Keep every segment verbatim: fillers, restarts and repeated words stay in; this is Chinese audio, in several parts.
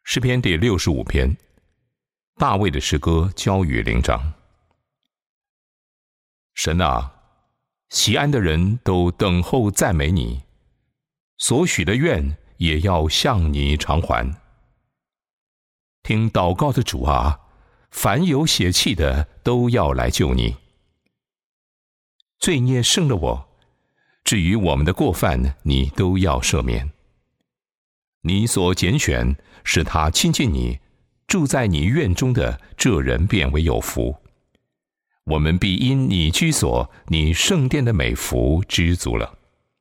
诗篇第六十五篇，大卫的诗歌交与灵长。神啊，锡安的人都等候赞美你，所许的愿也要向你偿还。听祷告的主啊，凡有血气的都要来救你。罪孽胜了我，至于我们的过犯，你都要赦免。你所拣选使他亲近你，住在你院中的这人便为有福。我们必因你居所、你圣殿的美福知足了。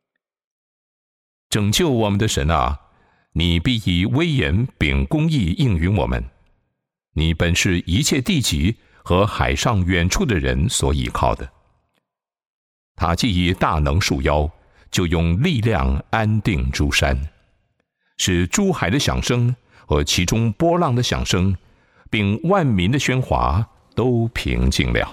拯救我们的神啊，你必以威严秉公义应允我们。你本是一切地极和海上远处的人所倚靠的。他既以大能束腰，就用力量安定诸山，使诸海的响声和其中波浪的响声，并万民的喧哗都平静了。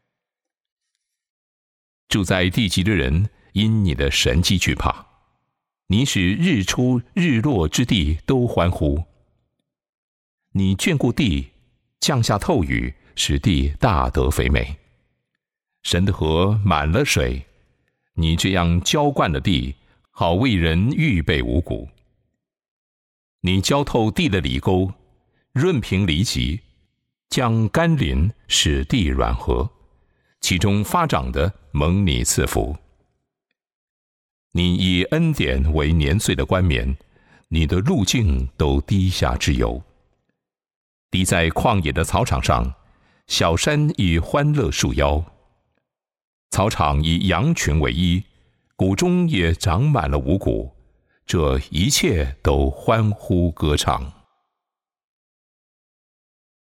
住在地极的人因你的神迹惧怕，你使日出日落之地都欢呼。你眷顾地，降下透雨，使地大得肥美。神的河满了水，你这样浇灌了地，好为人预备五谷。你浇透地的犁沟，润平犁脊，降甘霖，使地软和，其中发长的蒙你赐福。你以恩典为年岁的冠冕，你的路径都滴下脂油。滴在旷野的草场上，小山以欢乐束腰。草场以羊群为衣，谷中也长满了五谷，这一切都欢呼歌唱。